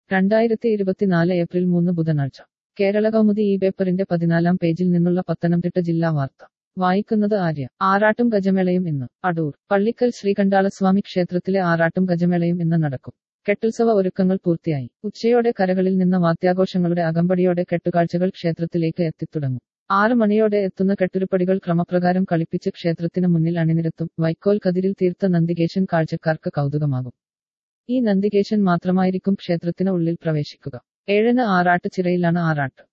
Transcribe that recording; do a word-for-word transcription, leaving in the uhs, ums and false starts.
രണ്ടായിരത്തി ഇരുപത്തിനാല് ഏപ്രിൽ മൂന്ന് ബുധനാഴ്ച കേരള കൗമുദി ഈ പേപ്പറിന്റെ പതിനാലാം പേജിൽ നിന്നുള്ള പത്തനംതിട്ട ജില്ലാ വാർത്ത വായിക്കുന്നത് ആര്യ. ആറാട്ടും ഗജമേളയും ഇന്ന്. അടൂർ. പള്ളിക്കൽ ശ്രീകണ്ഠാളസ്വാമി ക്ഷേത്രത്തിലെ ആറാട്ടും ഗജമേളയും ഇന്ന് നടക്കും. കെട്ടുത്സവ ഒരുക്കങ്ങൾ പൂർത്തിയായി. ഉച്ചയോടെ കരകളിൽ നിന്ന് വാദ്യാഘോഷങ്ങളുടെ അകമ്പടിയോടെ കെട്ടുകാഴ്ചകൾ ക്ഷേത്രത്തിലേക്ക് എത്തിത്തുടങ്ങും. ആറ് മണിയോടെ എത്തുന്ന കെട്ടുരുപ്പടികൾ ക്രമപ്രകാരം കളിപ്പിച്ച് ക്ഷേത്രത്തിന് മുന്നിൽ അണിനിരത്തും. വൈക്കോൽ കതിരിൽ തീർത്ത നന്ദികേശൻ കാഴ്ചക്കാർക്ക് കൗതുകമാകും. ഈ നന്ദികേശൻ മാത്രമായിരിക്കും ക്ഷേത്രത്തിന് ഉള്ളിൽ പ്രവേശിക്കുക. ഏഴിന് ആറാട്ട് ചിറയിലാണ് ആറാട്ട്.